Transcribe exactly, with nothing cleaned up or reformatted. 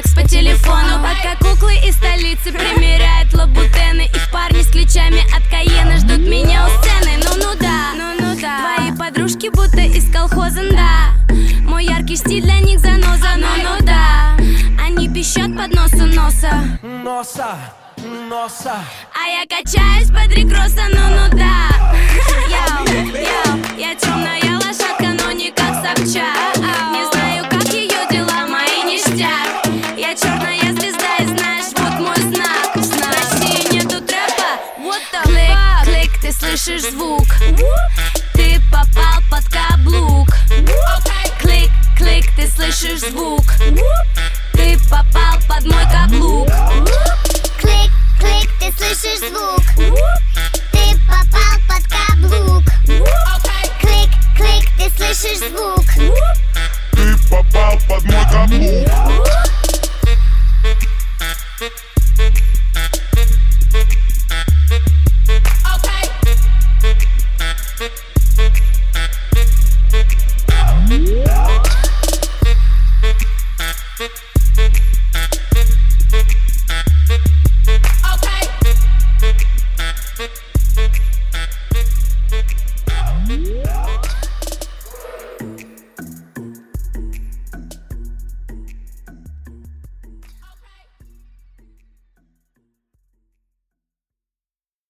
секс по телефону. Пока куклы из столицы примеряют лабутены, их парни с ключами от Кайена ждут меня у сцены. Ну-ну да, ну-ну да. Твои подружки будто из колхоза, да. Мой яркий стиль для них заноза, ну-ну да. Они пищат под носу носа, носа, носа. а я качаюсь под рекроса, ну-ну да. Яу, яу, я темная лошадка, но не как Собчак. Не знаю, как ее дела, мои ништяк. Я черная звезда и знаешь, вот мой знак. В России нету трэпа, what the fuck. Клик, клик, ты слышишь звук?